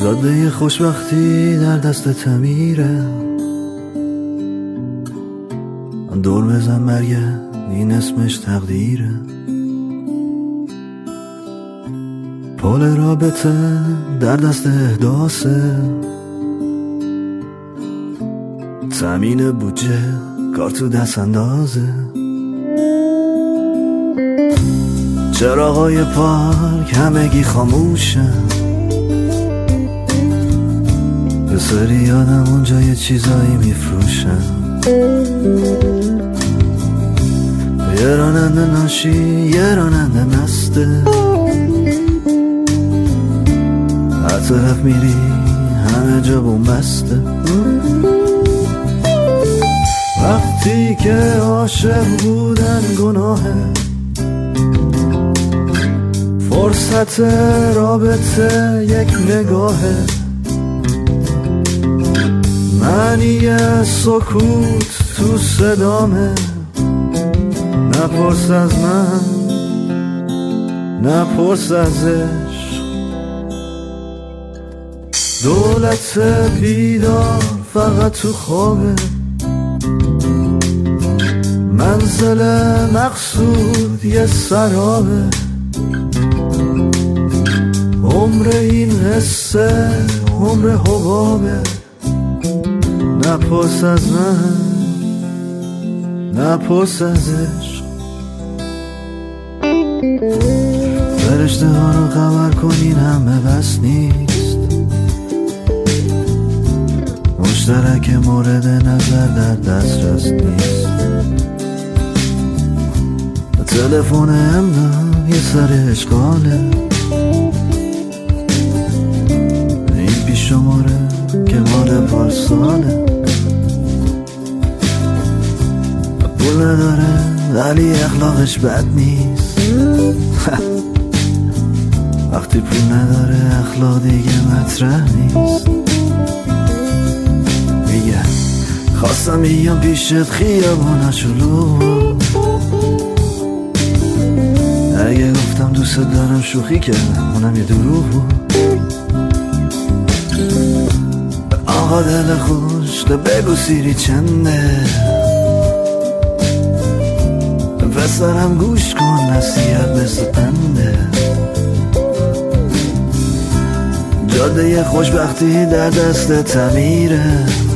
جاده خوشبختی در دست تمیره، دور بزن برگرد این اسمش تقدیره. پل رابطه در دست احداثه، تامین بودجه کار تو دست اندازه. چراغای پارک همگی خاموشن، یه سری آدم اونجا یه چیزایی میفروشن. یه راننده ناشی یه راننده مسته، هر طرف میری همه جا بومبسته. وقتی که عاشق بودن گناهه، فرصت رابطه یک نگاهه. معنی سکوت تو صدامه، نپرس از من نپرس ازش. دولت بیدار فقط تو خوابه، منزل مقصود یه سرابه. عمر این حسه عمر حبابه، نپرس از من نپرس ازش. فرشته ها رو خبر کنین همه بس نیست، مشترک مورد نظر در دسترس نیست. تلفن امنا یه سر اشغاله، این پیش شماره که مال پارساله. پول نداره ولی اخلاقش بد نیست، وقتی پول نداره اخلاق دیگه مطرح نیست. میگه خواستم بیام پیشت خیابونا شلوغ، اگه گفتم دوست دارم شوخی کردم اونم یه دروغ بود. آقا دل خوش تو بگو سیری چنده، پسرم گوش کن نصیحت مثل پنده. جاده خوشبختی در دست تمیره،